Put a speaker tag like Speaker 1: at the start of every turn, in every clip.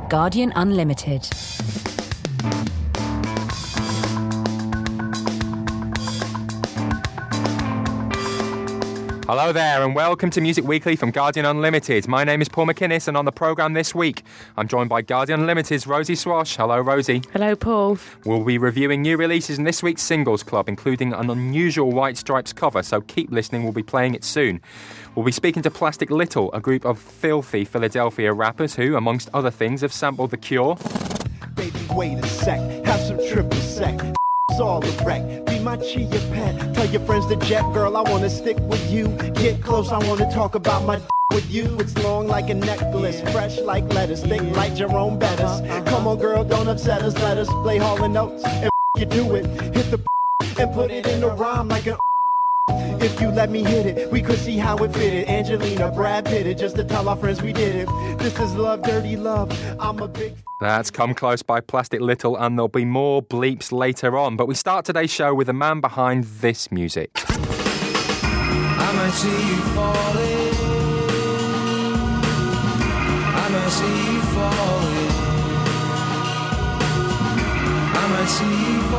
Speaker 1: Guardian Unlimited.
Speaker 2: Hello there and welcome to Music Weekly from Guardian Unlimited. My name is Paul McInnes and on the programme this week I'm joined by Guardian Unlimited's Rosie Swash. Hello Rosie.
Speaker 3: Hello Paul.
Speaker 2: We'll be reviewing new releases in this week's Singles Club, including an unusual White Stripes cover, so keep listening, we'll be playing it soon. We'll be speaking to Plastic Little, a group of filthy Philadelphia rappers who, amongst other things, have sampled The Cure.
Speaker 4: Baby, wait a sec, have some triple sec. All a wreck. Be my chia pet. Tell your friends to jet, girl, I wanna stick with you. Get close, I wanna talk about my with you. It's long like a necklace, fresh like lettuce, thick like Jerome Bettis. Come on, girl, don't upset us. Let us play Hall and Notes and you do it. Hit the and put it in a rhyme like an. If you let me hit it, we could see how it fitted. Angelina, Brad Pitt, just to tell our friends we did it. This is love, dirty love. I'm a big.
Speaker 2: That's Come Close by Plastic Little, and there'll be more bleeps later on. But we start today's show with the man behind this music.
Speaker 5: I might see you falling. I might see you falling. I might see you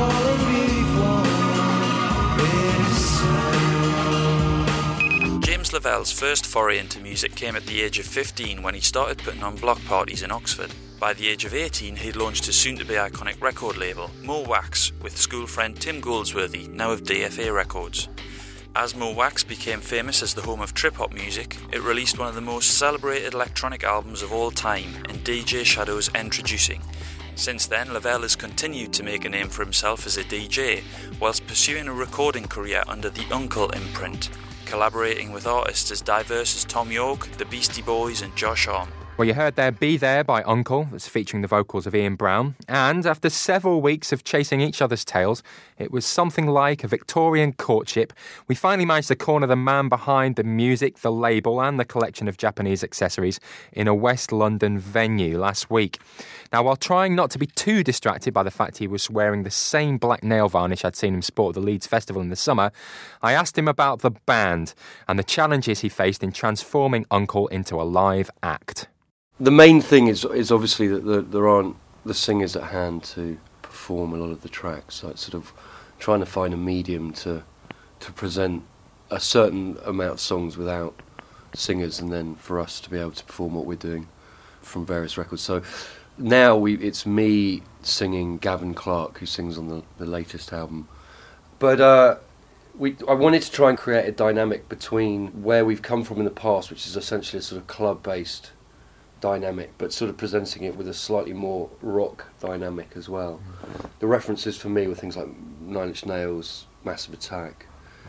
Speaker 5: falling before.
Speaker 6: James Lavelle's first foray into music came at the age of 15 when he started putting on block parties in Oxford. By the age of 18, he'd launched his soon-to-be iconic record label, Mo Wax, with school friend Tim Goldsworthy, now of DFA Records. As Mo Wax became famous as the home of trip-hop music, it released one of the most celebrated electronic albums of all time in DJ Shadow's Introducing. Since then, Lavelle has continued to make a name for himself as a DJ, whilst pursuing a recording career under the Uncle imprint, collaborating with artists as diverse as Tom York, the Beastie Boys and Josh Homme.
Speaker 2: Well, you heard there Be There by Uncle, that's featuring the vocals of Ian Brown. And after several weeks of chasing each other's tails, it was something like a Victorian courtship. We finally managed to corner the man behind the music, the label and the collection of Japanese accessories in a West London venue last week. Now, while trying not to be too distracted by the fact he was wearing the same black nail varnish I'd seen him sport at the Leeds Festival in the summer, I asked him about the band and the challenges he faced in transforming Uncle into a live act.
Speaker 7: The main thing is obviously that there aren't the singers at hand to perform a lot of the tracks. So it's sort of trying to find a medium to present a certain amount of songs without singers, and then for us to be able to perform what we're doing from various records. So now it's me singing Gavin Clark, who sings on the latest album. But I wanted to try and create a dynamic between where we've come from in the past, which is essentially a sort of club-based dynamic, but sort of presenting it with a slightly more rock dynamic as well. The references for me were things like Nine Inch Nails, Massive Attack,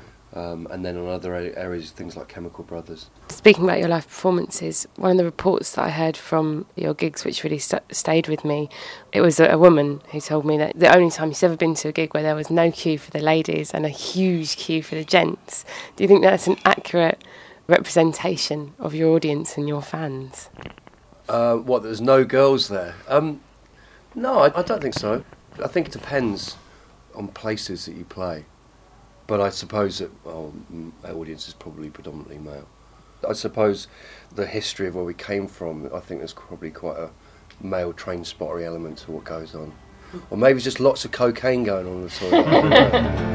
Speaker 7: and then on other areas things like Chemical Brothers.
Speaker 3: Speaking about your live performances, one of the reports that I heard from your gigs which really stayed with me, it was a woman who told me that the only time she's ever been to a gig where there was no queue for the ladies and a huge queue for the gents. Do you think that's an accurate representation of your audience and your fans?
Speaker 7: There's no girls there? No, I don't think so. I think it depends on places that you play. But I suppose that our audience is probably predominantly male. I suppose the history of where we came from, I think there's probably quite a male train spottery element to what goes on. Or maybe just lots of cocaine going on in the toilet. I don't know.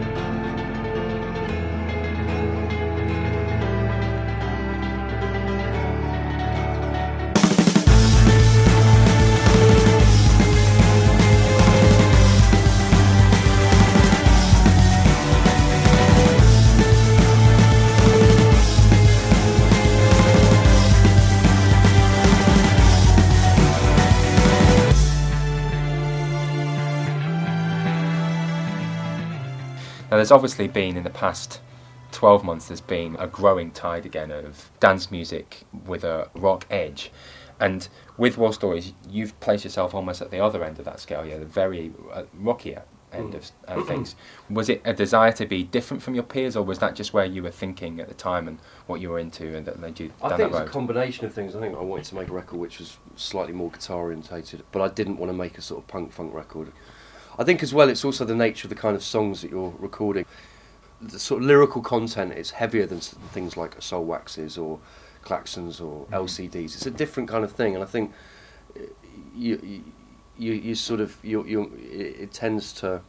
Speaker 2: Now, there's obviously been, in the past 12 months, there's been a growing tide again of dance music with a rock edge. And with War Stories, you've placed yourself almost at the other end of that scale, the very rockier end of things. Was it a desire to be different from your peers, or was that just where you were thinking at the time and what you were into and that led you down that road?
Speaker 7: I think it's a combination of things. I think I wanted to make a record which was slightly more guitar orientated, but I didn't want to make a sort of punk-funk record. I think as well it's also the nature of the kind of songs that you're recording. The sort of lyrical content is heavier than things like Soul Waxes or Klaxons or LCDs. It's a different kind of thing, and I think you sort of it tends to.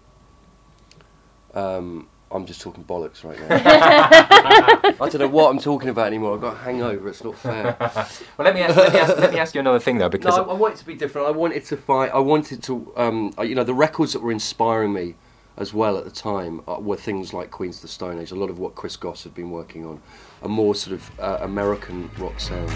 Speaker 7: I'm just talking bollocks right now. I don't know what I'm talking about anymore. I've got a hangover. It's not fair.
Speaker 2: Well, let me ask you another thing though, because
Speaker 7: No, I want it to be different. I wanted to the records that were inspiring me as well at the time were things like Queens of the Stone Age. A lot of what Chris Goss had been working on, a more sort of American rock sound.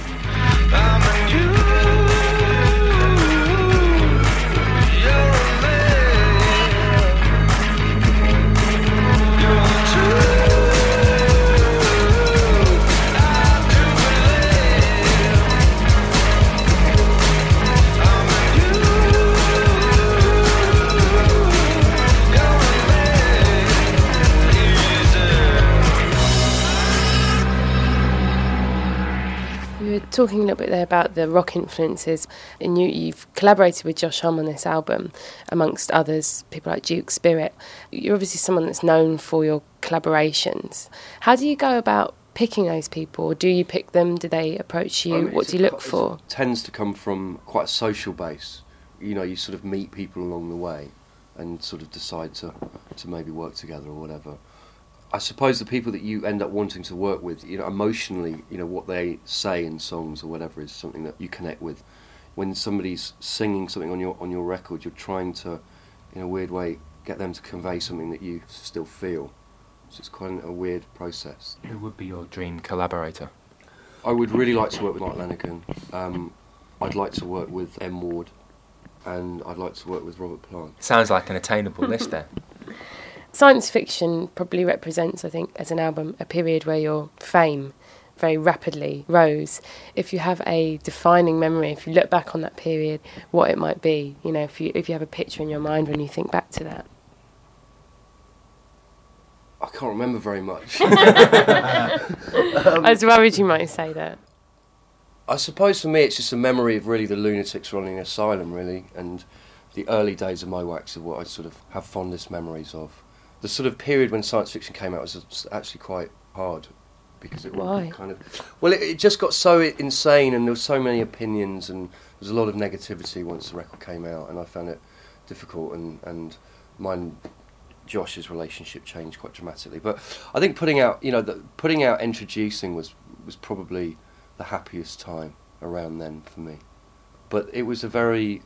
Speaker 3: Talking a little bit there about the rock influences, and you've collaborated with Josh Homme on this album, amongst others, people like Duke Spirit. You're obviously someone that's known for your collaborations. How do you go about picking those people? Do you pick them? Do they approach you? What do you look for?
Speaker 7: It tends to come from quite a social base. You sort of meet people along the way and sort of decide to maybe work together or whatever. I suppose the people that you end up wanting to work with, emotionally, what they say in songs or whatever is something that you connect with. When somebody's singing something on your record, you're trying to, in a weird way, get them to convey something that you still feel. So it's quite a weird process.
Speaker 2: Who would be your dream collaborator?
Speaker 7: I would really like to work with Mark Lanegan. I'd like to work with M. Ward, and I'd like to work with Robert Plant.
Speaker 2: Sounds like an attainable list there.
Speaker 3: Science fiction probably represents, I think, as an album, a period where your fame very rapidly rose. If you have a defining memory, if you look back on that period, what it might be, if you have a picture in your mind when you think back to that.
Speaker 7: I can't remember very much.
Speaker 3: I was worried you might say that.
Speaker 7: I suppose for me it's just a memory of really the lunatics running an asylum, really, and the early days of Mowax are what I sort of have fondest memories of. The sort of period when science fiction came out was actually quite hard because it
Speaker 3: Why?
Speaker 7: kind of... Well, it just got so insane and there were so many opinions and there was a lot of negativity once the record came out, and I found it difficult, and mine, Josh's relationship changed quite dramatically. But I think putting out Introducing was probably the happiest time around then for me. But it was a very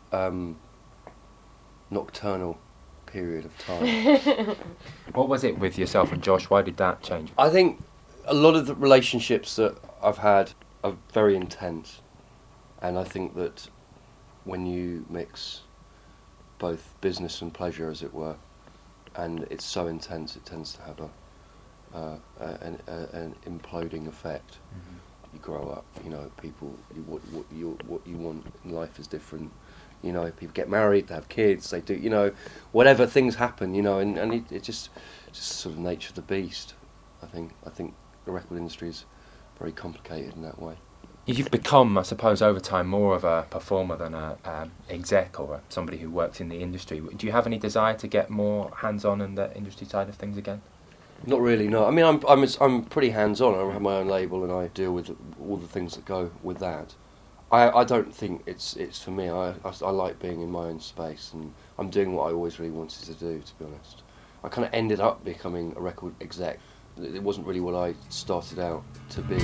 Speaker 7: nocturnal period of time.
Speaker 2: What was it with yourself and Josh? Why did that change?
Speaker 7: I think a lot of the relationships that I've had are very intense, and I think that when you mix both business and pleasure, as it were, and it's so intense, it tends to have an imploding effect. Mm-hmm. You grow up, people, what you want in life is different. People get married, they have kids, they do, whatever things happen, and it just sort of nature of the beast. I think the record industry is very complicated in that way.
Speaker 2: You've become, I suppose, over time more of a performer than a exec or somebody who works in the industry. Do you have any desire to get more hands-on in the industry side of things again?
Speaker 7: Not really, no. I mean, I'm pretty hands-on. I have my own label and I deal with all the things that go with that. I don't think it's for me. I like being in my own space, and I'm doing what I always really wanted to do, to be honest. I kind of ended up becoming a record exec. It wasn't really what I started out to be.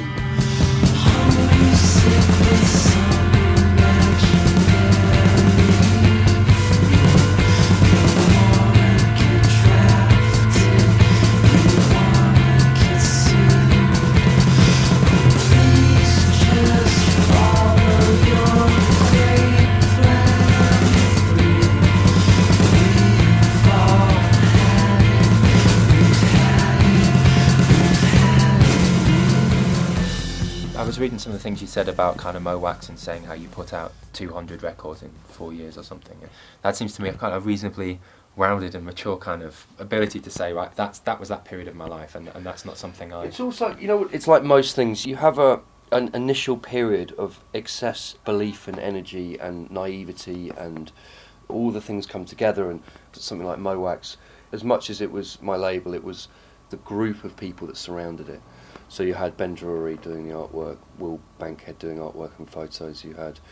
Speaker 2: I was reading some of the things you said about kind of Mowax and saying how you put out 200 records in 4 years or something. That seems to me a kind of reasonably rounded and mature kind of ability to say, right, that was that period of my life, and that's not something I...
Speaker 7: It's also, it's like most things. You have an initial period of excess belief and energy and naivety, and all the things come together, and something like Mowax, as much as it was my label, it was the group of people that surrounded it. So you had Ben Drury doing the artwork, Will Bankhead doing artwork and photos, you had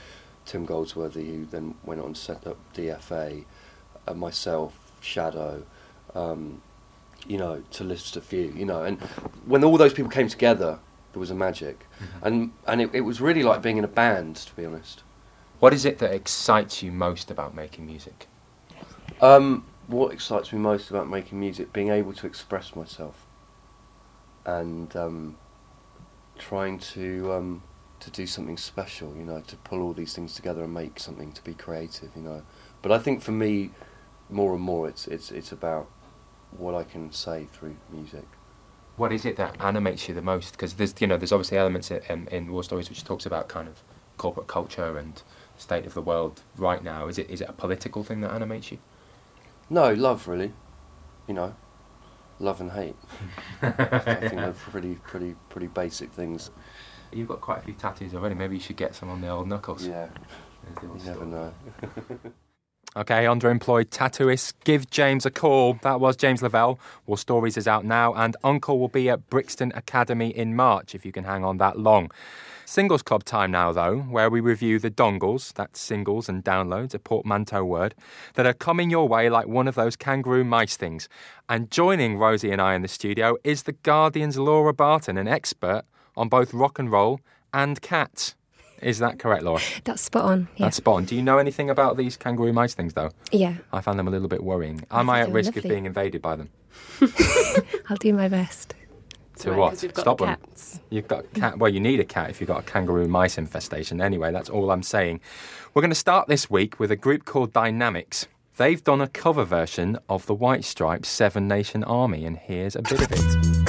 Speaker 7: Tim Goldsworthy, who then went on to set up DFA, myself, Shadow, you know, to list a few, you know. And when all those people came together, there was a magic. And it was really like being in a band, to be honest.
Speaker 2: What is it that excites you most about making music?
Speaker 7: What excites me most about making music? Being able to express myself and trying to do something special, you know, to pull all these things together and make something, to be creative, you know. But I think for me, more and more, it's about what I can say through music.
Speaker 2: What is it that animates you the most? Because there's obviously elements in War Stories which talks about kind of corporate culture and state of the world right now. Is it a political thing that animates you?
Speaker 7: No, love, really. You know, love and hate. I think they're pretty basic things.
Speaker 2: You've got quite a few tattoos already. Maybe you should get some on the old knuckles.
Speaker 7: Yeah, you never know.
Speaker 2: Okay, underemployed tattooists, give James a call. That was James Lavelle. War Stories is out now, and Uncle will be at Brixton Academy in March, if you can hang on that long. Singles Club time now, though, where we review the dongles, that's singles and downloads, a portmanteau word, that are coming your way like one of those kangaroo mice things. And joining Rosie and I in the studio is The Guardian's Laura Barton, an expert on both rock and roll and cats. Is that correct, Laura?
Speaker 1: That's spot on, yeah.
Speaker 2: That's spot on. Do you know anything about these kangaroo mice things, though?
Speaker 1: Yeah.
Speaker 2: I found them a little bit worrying. Am I at risk of being invaded by them?
Speaker 1: I'll do my best.
Speaker 2: To what? Stop
Speaker 3: cats.
Speaker 2: them. You've got a cat. Well, you need a cat if you've got a kangaroo mice infestation. Anyway, that's all I'm saying. We're going to start this week with a group called Dynamics. They've done a cover version of the White Stripes' Seven Nation Army, and here's a bit of it.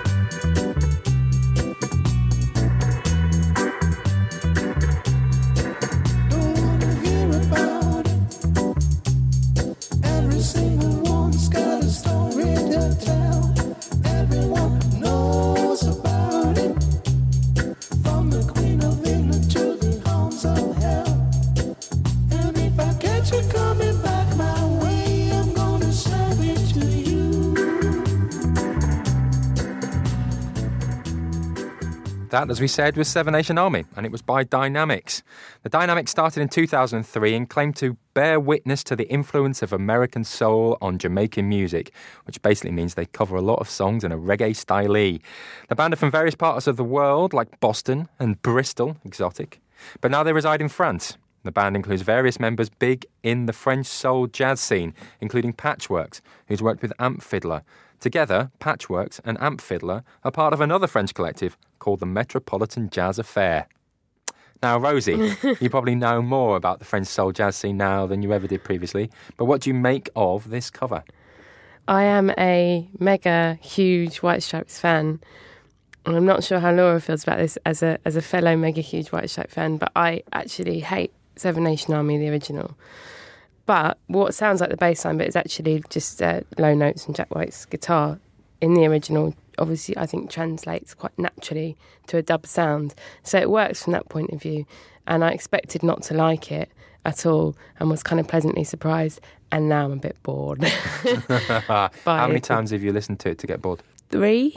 Speaker 2: That, as we said, was Seven Nation Army, and it was by Dynamics. The Dynamics started in 2003 and claimed to bear witness to the influence of American soul on Jamaican music, which basically means they cover a lot of songs in a reggae style. The band are from various parts of the world, like Boston and Bristol, exotic, but now they reside in France. The band includes various members big in the French soul jazz scene, including Patchworks, who's worked with Amp Fiddler. Together, Patchworks and Amp Fiddler are part of another French collective called the Metropolitan Jazz Affair. Now, Rosie, you probably know more about the French soul jazz scene now than you ever did previously, but what do you make of this cover?
Speaker 3: I am a mega huge White Stripes fan, and I'm not sure how Laura feels about this as a fellow mega huge White Stripes fan, but I actually hate Seven Nation Army, the original. But what sounds like the bass line, but it's actually just low notes and Jack White's guitar in the original, obviously I think translates quite naturally to a dub sound. So it works from that point of view. And I expected not to like it at all and was kind of pleasantly surprised. And now I'm a bit bored.
Speaker 2: How many times have you listened to it to get bored?
Speaker 1: 3.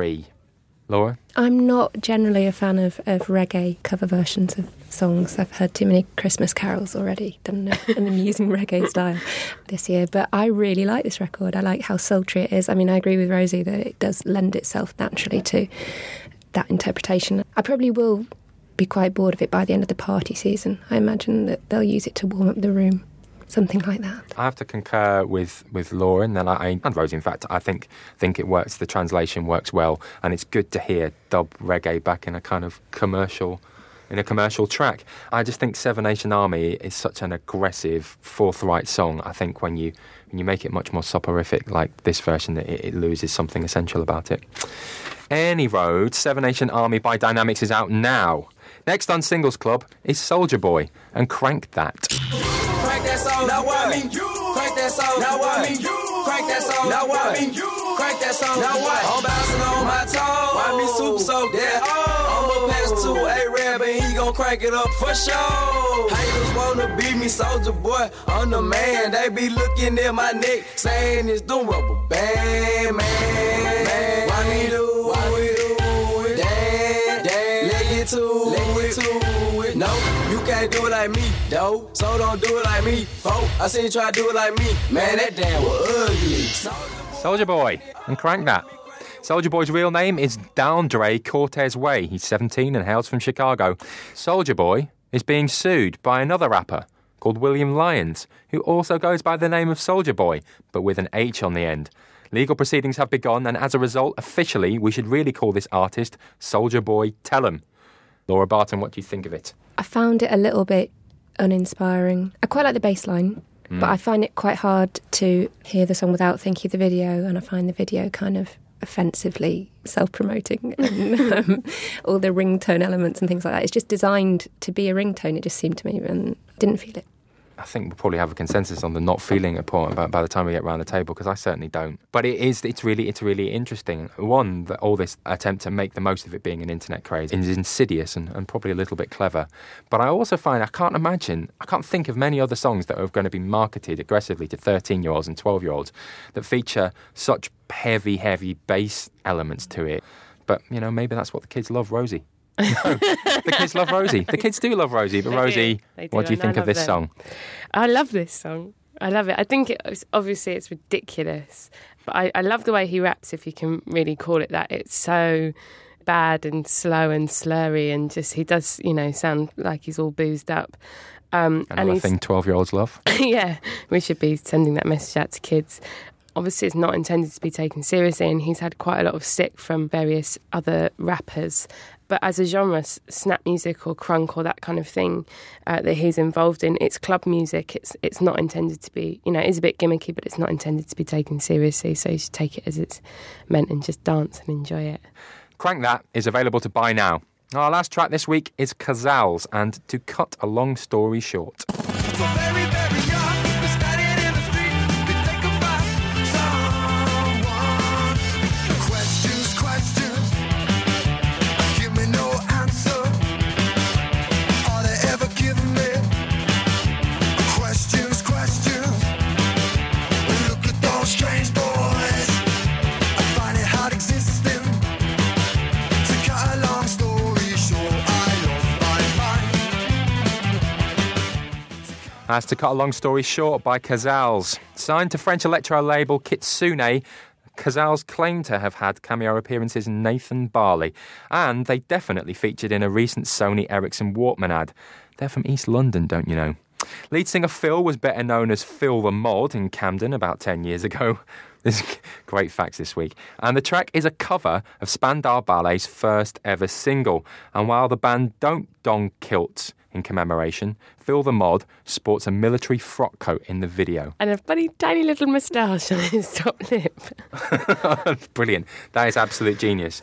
Speaker 2: Laura?
Speaker 1: I'm not generally a fan of reggae cover versions of songs. I've heard too many Christmas carols already done in the amusing reggae style this year. But I really like this record. I like how sultry it is. I mean, I agree with Rosie that it does lend itself naturally to that interpretation. I probably will be quite bored of it by the end of the party season. I imagine that they'll use it to warm up the room. Something like that.
Speaker 2: I have to concur with Laura, and then and Rosie, in fact, I think it works. The translation works well, and it's good to hear dub reggae back in a kind of commercial track. I just think Seven Nation Army is such an aggressive, forthright song. I think when you make it much more soporific, like this version, it loses something essential about it. Any Road, Seven Nation Army by Dynamics is out now. Next on Singles Club is Soulja Boy and Crank That.
Speaker 5: Crank that song, now what? Crank that song, now what? Crank that song, now what? Crank that song, now what? I'm bouncing on my toes. Why me super soaked? Yeah, I'ma pass to A-Rab and he gon' crank it up for sure. Haters wanna beat me, Soulja Boy. I'm the man. They be looking at my neck, saying it's the rubber band, man. Why me do it? Damn, let get to it. No, you can't do it like me, though. So don't do it like me, folk. I seen you try to do it like me. Man, that damn was ugly.
Speaker 2: Soulja Boy, and Crank That. Soulja Boy's real name is Downdre Cortez Way. He's 17 and hails from Chicago. Soulja Boy is being sued by another rapper called William Lyons, who also goes by the name of Soulja Boy, but with an H on the end. Legal proceedings have begun, and as a result, officially, we should really call this artist Soulja Boy Tellum. Laura Barton, what do you think of it?
Speaker 1: I found it a little bit uninspiring. I quite like the bass line, but I find it quite hard to hear the song without thinking of the video, and I find the video kind of offensively self-promoting and all the ringtone elements and things like that. It's just designed to be a ringtone, it just seemed to me, and I didn't feel it.
Speaker 2: I think we'll probably have a consensus on the not feeling it by the time we get around the table, because I certainly don't. But it's really interesting. One, that all this attempt to make the most of it being an internet craze is insidious and probably a little bit clever. But I also find I can't think of many other songs that are going to be marketed aggressively to 13-year-olds and 12-year-olds that feature such heavy bass elements to it. But, maybe that's what the kids love, Rosie. No, the kids love Rosie. The kids do love Rosie. But Rosie, what do you think of this song?
Speaker 3: I love this song. I love it. I think obviously it's ridiculous, but I love the way he raps, if you can really call it that. It's so bad and slow and slurry, and just he does, sound like he's all boozed up.
Speaker 2: Another thing 12-year-olds love.
Speaker 3: Yeah, we should be sending that message out to kids. Obviously, it's not intended to be taken seriously, and he's had quite a lot of stick from various other rappers. But as a genre, snap music or crunk or that kind of thing that he's involved in, it's club music. It's not intended to be, it is a bit gimmicky, but it's not intended to be taken seriously. So you should take it as it's meant and just dance and enjoy it.
Speaker 2: Crank That is available to buy now. Our last track this week is Cazals, and to cut a long story short.
Speaker 5: So very, very young, we're standing in the street, we think about someone. Questions, give me no answer. All they ever give me. Questions, look at those strange boys. I find it hard existing. To cut a long story short, I lost my mind.
Speaker 2: As to cut a long story short, by Cazals. Signed to French electro label Kitsune, Cazals claim to have had cameo appearances in Nathan Barley, and they definitely featured in a recent Sony Ericsson Walkman ad. They're from East London, don't you know? Lead singer Phil was better known as Phil the Mod in Camden about 10 years ago. There's great facts this week. And the track is a cover of Spandau Ballet's first ever single. And while the band don't don kilts in commemoration, Phil the Mod sports a military frock coat in the video.
Speaker 3: And a funny tiny little moustache on his top lip.
Speaker 2: Brilliant. That is absolute genius.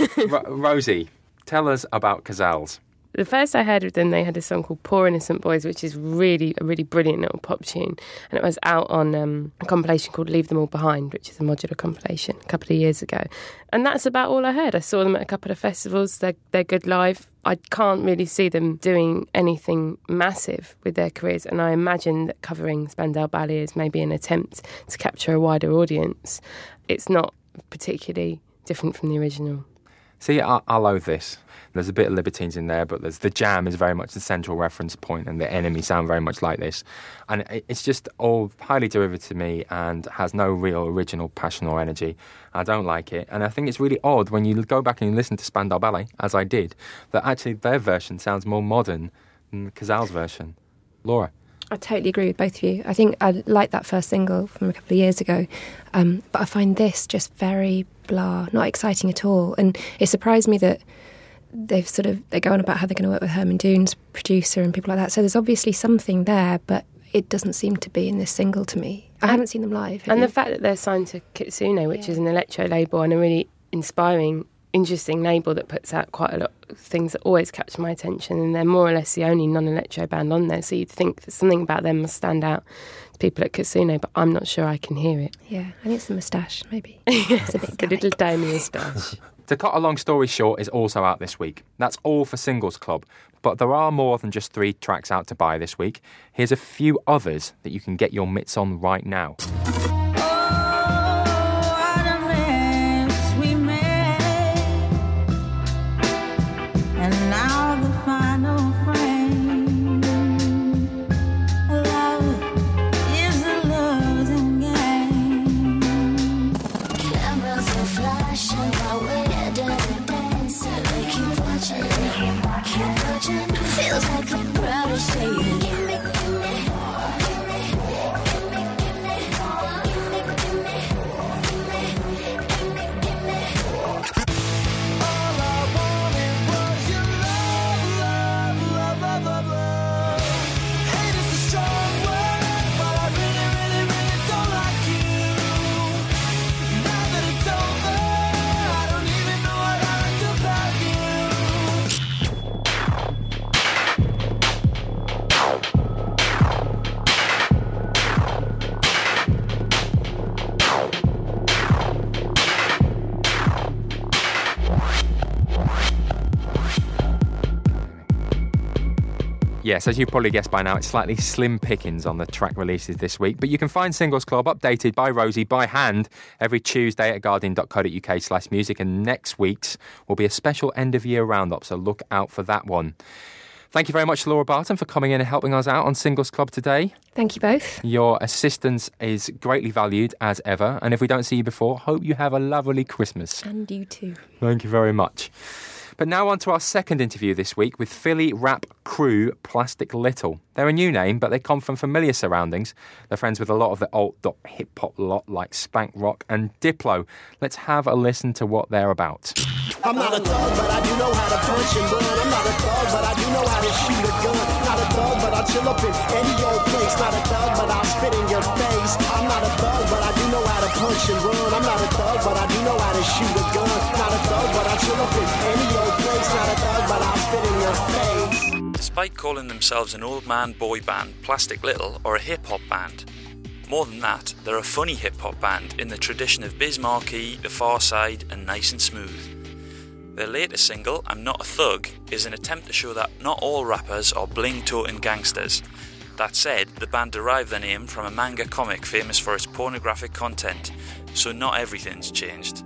Speaker 2: Rosie, tell us about Cazals.
Speaker 3: The first I heard of them, they had a song called Poor Innocent Boys, which is a really brilliant little pop tune. And it was out on a compilation called Leave Them All Behind, which is a modular compilation, a couple of years ago. And that's about all I heard. I saw them at a couple of festivals. They're good live. I can't really see them doing anything massive with their careers. And I imagine that covering Spandau Ballet is maybe an attempt to capture a wider audience. It's not particularly different from the original.
Speaker 2: See, I loathe this. There's a bit of Libertines in there, but the jam is very much the central reference point, and the Enemy sound very much like this. And it's just all highly derivative to me and has no real original passion or energy. I don't like it. And I think it's really odd when you go back and listen to Spandau Ballet, as I did, that actually their version sounds more modern than Cazals' version. Laura?
Speaker 1: I totally agree with both of you. I think I liked that first single from a couple of years ago, but I find this just very blah, not exciting at all. And it surprised me that they're going on about how they're going to work with Herman Dune's producer and people like that. So there's obviously something there, but it doesn't seem to be in this single to me. I haven't seen them live.
Speaker 3: And the fact that they're signed to Kitsune, which is an electro label and a really inspiring, interesting label that puts out quite a lot of things that always catch my attention, and they're more or less the only non-electro band on there, so you'd think that something about them must stand out to people at Kitsune, but I'm not sure I can hear it.
Speaker 1: Yeah, I think it's the moustache, maybe.
Speaker 3: It's a little tiny moustache.
Speaker 2: To cut a long story short is also out this week. That's all for Singles Club, but there are more than just 3 tracks out to buy this week. Here's a few others that you can get your mitts on right now.
Speaker 8: And now the final frame. Feels like a crowd is saying, give me,
Speaker 2: Yes, as you probably guessed by now, it's slightly slim pickings on the track releases this week, but you can find Singles Club updated by Rosie by hand every Tuesday at guardian.co.uk/music, and next week's will be a special end-of-year roundup, so look out for that one. Thank you very much to Laura Barton for coming in and helping us out on Singles Club today.
Speaker 1: Thank you both.
Speaker 2: Your assistance is greatly valued as ever, and if we don't see you before, hope you have a lovely Christmas.
Speaker 1: And you too.
Speaker 2: Thank you very much. But now on to our second interview this week with Philly rap crew Plastic Little. They're a new name, but they come from familiar surroundings. They're friends with a lot of the alt.hip-hop lot like Spank Rock and Diplo. Let's have a listen to what they're about.
Speaker 4: I'm not a thug, but I do know how to punch and run. I'm not a thug, but I do know how to shoot a gun. Not a thug, but I'll chill up in any old place. Not a thug, but I'll spit in your face. I'm not a thug, but I do know how to punch and run. I'm not a thug, but I do know how to shoot a gun. Not a thug, but I'll chill up in any old place. Not a thug, but I'll spit in your face.
Speaker 6: Despite calling themselves an old man boy band, Plastic Little are a hip-hop band. More than that, they're a funny hip-hop band in the tradition of Biz Markie, The Far Side and Nice and Smooth. Their latest single, I'm Not a Thug, is an attempt to show that not all rappers are bling-toting gangsters. That said, the band derived their name from a manga comic famous for its pornographic content, so not everything's changed.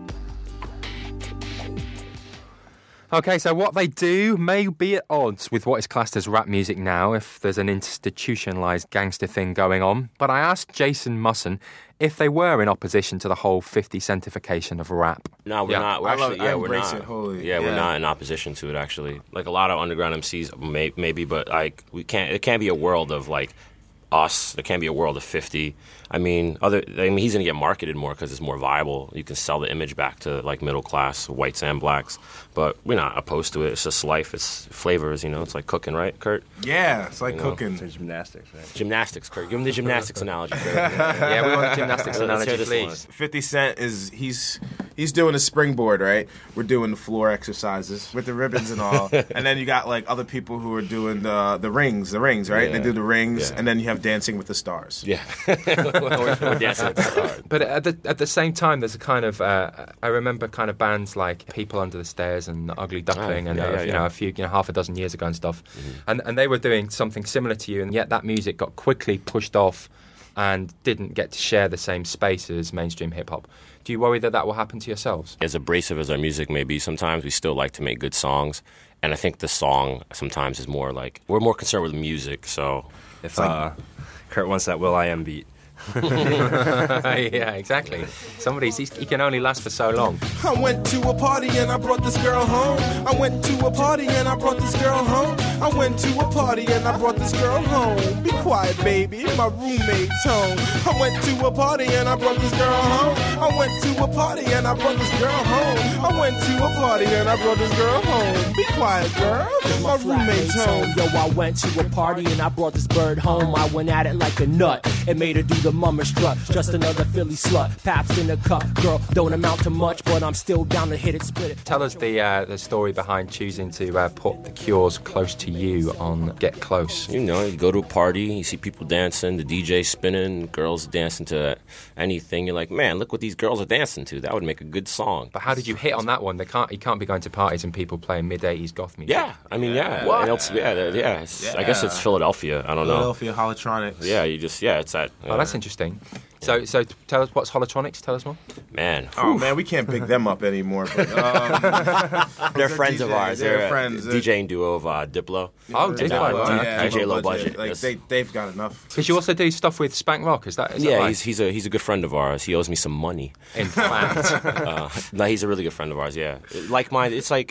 Speaker 2: Okay, so what they do may be at odds with what is classed as rap music now, if there's an institutionalised gangster thing going on. But I asked Jason Musson if they were in opposition to the whole 50 centification of rap.
Speaker 9: No, we're not. We're actually, we're not.
Speaker 10: We're
Speaker 9: not in opposition to it. Actually, like a lot of underground MCs, maybe, but like we can't. It can't be a world of like us. There can't be a world of 50. I mean, he's gonna get marketed more because it's more viable. You can sell the image back to like middle class whites and blacks. But we're not opposed to it. It's just life. It's flavors. It's like cooking, right, Kurt?
Speaker 10: Yeah, it's like cooking. It's
Speaker 11: gymnastics, right?
Speaker 9: Gymnastics, Kurt. Give him the gymnastics analogy, Kurt.
Speaker 2: Yeah, we want the gymnastics analogy, please.
Speaker 10: 50 Cent he's doing a springboard, right? We're doing the floor exercises with the ribbons and all. And then you got like other people who are doing the rings, right? Yeah. They do the rings, and then you have Dancing with the Stars.
Speaker 9: Yeah. We're dancing with the stars.
Speaker 2: But at the same time, there's a kind of I remember kind of bands like People Under the Stairs and Ugly Duckling, a few, half a dozen years ago and stuff, and they were doing something similar to you, and yet that music got quickly pushed off and didn't get to share the same space as mainstream hip hop. Do you worry that will happen to yourselves?
Speaker 9: As abrasive as our music may be, sometimes we still like to make good songs, and I think the song sometimes is more like we're more concerned with music. So
Speaker 11: if Kurt wants that Will.i.am beat.
Speaker 2: Yeah, exactly. He can only last for so long.
Speaker 4: I went to a party and I brought this girl home. I went to a party and I brought this girl home. I went to a party and I brought this girl home. Be quiet, baby, my roommate's home. I went to a party and I brought this girl home. I went to a party and I brought this girl home. I went to a party and I brought this girl home. Be quiet, girl, my roommate's home.
Speaker 12: Yo, I went to a party and I brought this bird home. I went at it like a nut and made her do the mummer strut. Just another Philly slut, Paps in a cup. Girl, don't amount to much, but I'm still down to hit it, split it.
Speaker 2: Tell us the story behind choosing to put The Cure's Close to You on Get Close.
Speaker 9: You go to a party, you see people dancing, the DJ spinning, girls dancing to anything. You're like, man, look what these girls are dancing to. That would make a good song.
Speaker 2: But how did you hit on that one? You can't be going to parties and people playing mid-80s goth music.
Speaker 9: Yeah, I mean, yeah.
Speaker 2: What?
Speaker 9: I guess it's Philadelphia. I don't know.
Speaker 10: Philadelphia Holotronics.
Speaker 9: Yeah, it's that.
Speaker 2: Oh, that's interesting. So tell us, what's Holotronics? Tell us more.
Speaker 9: Man.
Speaker 10: Oh, man, we can't pick them up anymore. But,
Speaker 9: they're friends of ours. They're
Speaker 10: friends.
Speaker 9: DJing duo of Diplo.
Speaker 2: Oh, Diplo.
Speaker 9: DJ Low Budget.
Speaker 10: Like, they've got enough.
Speaker 2: Because you also do stuff with Spank Rock, is that right?
Speaker 9: he's a good friend of ours. He owes me some money.
Speaker 2: In fact.
Speaker 9: No, he's a really good friend of ours, yeah. Like mine, it's like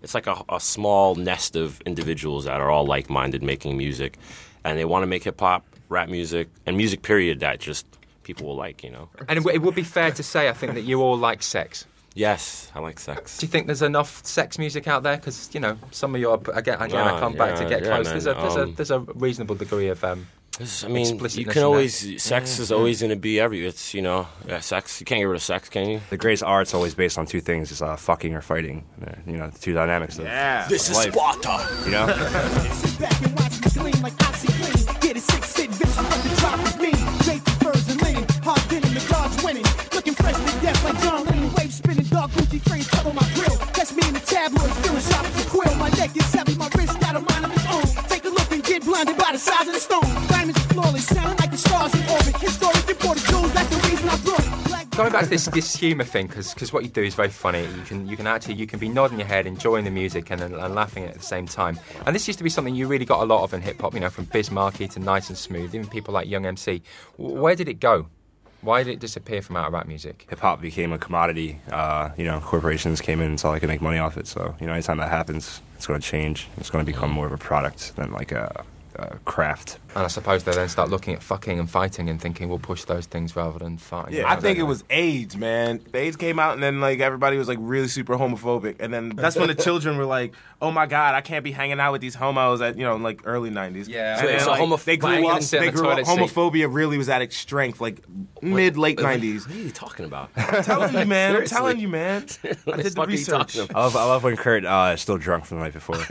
Speaker 9: it's like a small nest of individuals that are all like-minded making music, and they want to make hip-hop, rap music, and music period that just people will like, you know.
Speaker 2: And it would be fair to say, I think, that you all like sex.
Speaker 9: Yes, I like sex.
Speaker 2: Do you think there's enough sex music out there? Because, you know, some of your... Again, I come back to get close.
Speaker 9: Man.
Speaker 2: There's a reasonable degree of...
Speaker 9: I mean, you can always... Sex is always going to be It's, you know... Yeah, sex. You can't get rid of sex, can you?
Speaker 11: The greatest art's always based on two things. It's fucking or fighting. You know, the two dynamics of
Speaker 12: This is
Speaker 11: life.
Speaker 12: Sparta.
Speaker 11: You know?
Speaker 4: Sit back and watch me gleam like OxyClean. Get a 6-sit vision, but the drop is mean. Draped in furs and linen, hard denim, the guards winning. Looking fresh to death like John Lennon. Wave spinning, dark Gucci frames cover my grill. Catch me in the tabloids, feeling sharp as a quill. My neck is heavy, my wrist got a mind of its own. Take a look and get blinded by the size of the stone. Diamonds is flawless, sounding like the stars in orbit. Historic imported jewels, that's the reason I brought it.
Speaker 2: Going back to this humour thing, because what you do is very funny. You can be nodding your head, enjoying the music, and laughing at the same time. And this used to be something you really got a lot of in hip hop. You know, from Biz Markie to Nice and Smooth, even people like Young MC. Where did it go? Why did it disappear from out of rap music?
Speaker 11: Hip hop became a commodity. You know, corporations came in and saw they could make money off it. So, you know, anytime that happens, it's going to change. It's going to become more of a product than like a craft.
Speaker 2: And I suppose they then start looking at fucking and fighting and thinking we'll push those things rather than fighting.
Speaker 10: Yeah, I think it was AIDS, man. AIDS came out and then like everybody was like really super homophobic, and then that's when the children were like, "Oh my God, I can't be hanging out with these homos." At like early '90s.
Speaker 2: Yeah,
Speaker 10: and then, they grew up. Homophobia really was at its strength, like mid-late '90s.
Speaker 9: What are you talking about?
Speaker 10: I'm telling you, man. I'm telling you, man. I did the research.
Speaker 11: I love when Kurt is still drunk from the night before.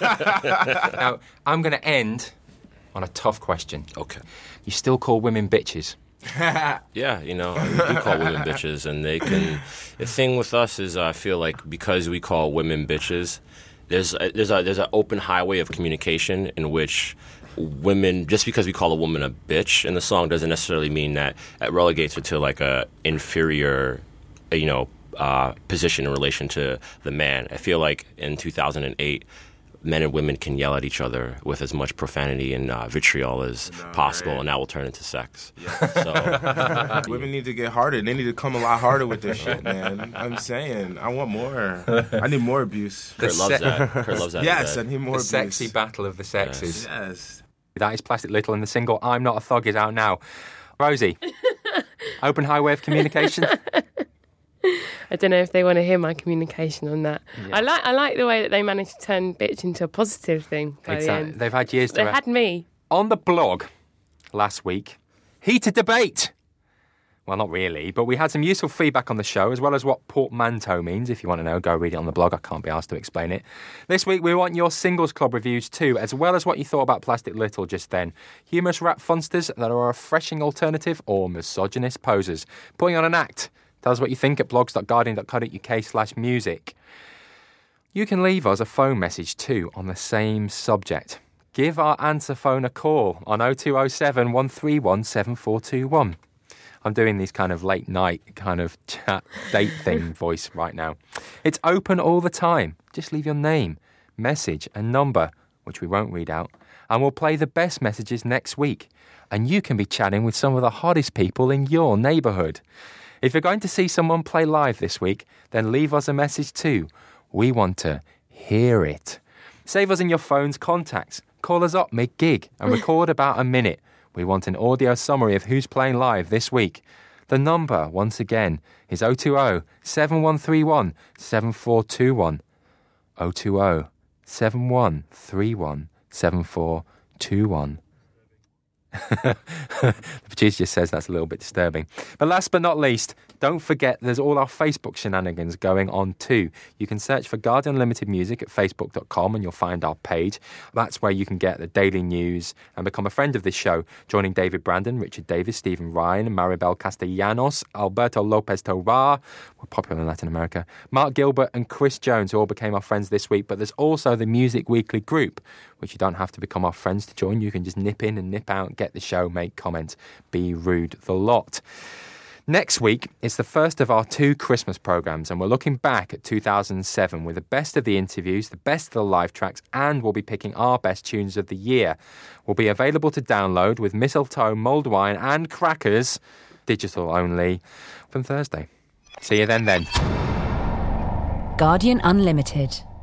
Speaker 2: Now I'm going to end on a tough question.
Speaker 9: Okay.
Speaker 2: You still call women bitches?
Speaker 9: Yeah, you know, we do call women bitches, and they can... The thing with us is I feel like because we call women bitches, there's an open highway of communication in which women, just because we call a woman a bitch in the song doesn't necessarily mean that it relegates her to like a inferior, position in relation to the man. I feel like in 2008, men and women can yell at each other with as much profanity and vitriol as possible, and that will turn into sex.
Speaker 10: Yeah. So women need to get harder. They need to come a lot harder with this shit, man. I'm saying, I want more. I need more abuse.
Speaker 9: Kurt loves that.
Speaker 10: Yes, I need more abuse.
Speaker 2: The sexy battle of the sexes.
Speaker 10: Yes.
Speaker 2: That is Plastic Little, and the single "I'm Not a Thug" is out now. Rosie, open highway of communication.
Speaker 3: I don't know if they want to hear my communication on that. Yeah. I like the way that they managed to turn bitch into a positive thing by the end.
Speaker 2: They've had years to...
Speaker 3: They had me.
Speaker 2: On the blog last week, heated debate. Well, not really, but we had some useful feedback on the show, as well as what portmanteau means. If you want to know, go read it on the blog. I can't be asked to explain it. This week, we want your Singles Club reviews too, as well as what you thought about Plastic Little just then. Humorous rap funsters that are a refreshing alternative, or misogynist posers putting on an act. Tell us what you think at blogs.guardian.co.uk/music. You can leave us a phone message too on the same subject. Give our answer phone a call on 0207 131 7421. I'm doing these kind of late night kind of chat date thing voice right now. It's open all the time. Just leave your name, message and number, which we won't read out, and we'll play the best messages next week. And you can be chatting with some of the hottest people in your neighbourhood. If you're going to see someone play live this week, then leave us a message too. We want to hear it. Save us in your phone's contacts. Call us up mid-gig and record about a minute. We want an audio summary of who's playing live this week. The number, once again, is 020-7131-7421. 020-7131-7421. The producer just says that's a little bit disturbing. But last but not least, don't forget there's all our Facebook shenanigans going on too. You can search for Guardian Unlimited Music at facebook.com and you'll find our page. That's where you can get the daily news and become a friend of this show, joining David Brandon, Richard Davis, Stephen Ryan, Maribel Castellanos, Alberto Lopez Tovar, we're popular in Latin America, Mark Gilbert and Chris Jones, who all became our friends this week. But there's also the Music Weekly group, which you don't have to become our friends to join. You can just nip in and nip out, get the show, make comments, be rude, the lot. Next week, it's the first of our 2 Christmas programmes, and we're looking back at 2007 with the best of the interviews, the best of the live tracks, and we'll be picking our best tunes of the year. Will be available to download with mistletoe, mulled wine and crackers, digital only, from Thursday. See you then.
Speaker 13: Guardian Unlimited.